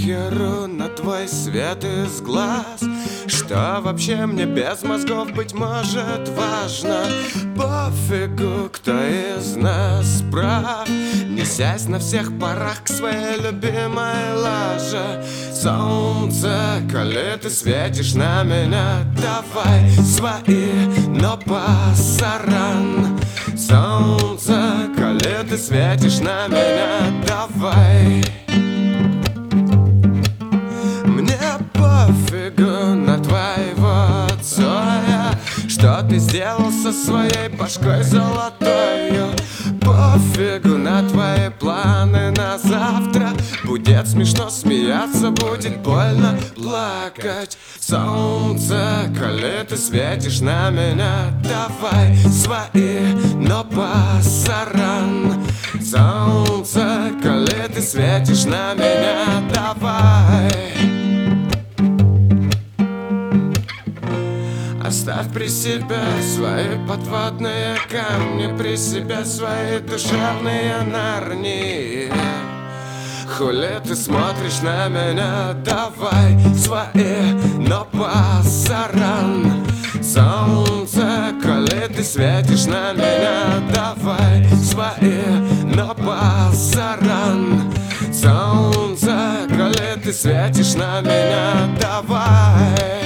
похеру на твой свет из глаз. Что вообще мне без мозгов, быть может, важно. Пофигу, кто из нас прав, несясь на всех парах к своей любимой лаже. Солнце, коли ты светишь на меня, давай свои, но пасаран. Солнце, коли ты светишь на меня, давай. Мне пофигу на твоего Цоя, что ты сделал со своей башкой золотою. Пофигу на твои планы на завтра. Будет смешно смеяться, будет больно плакать. Солнце, коли ты светишь на меня, давай свои, но пасаран. Солнце, коли ты светишь на меня, давай. Оставь при себе свои подводные камни, при себе свои душевные нарнии. Хули ты смотришь на меня, давай свои, но пасаран. Солнце, коли ты светишь на меня, давай свои, но пасаран. Солнце, коли ты светишь на меня, давай.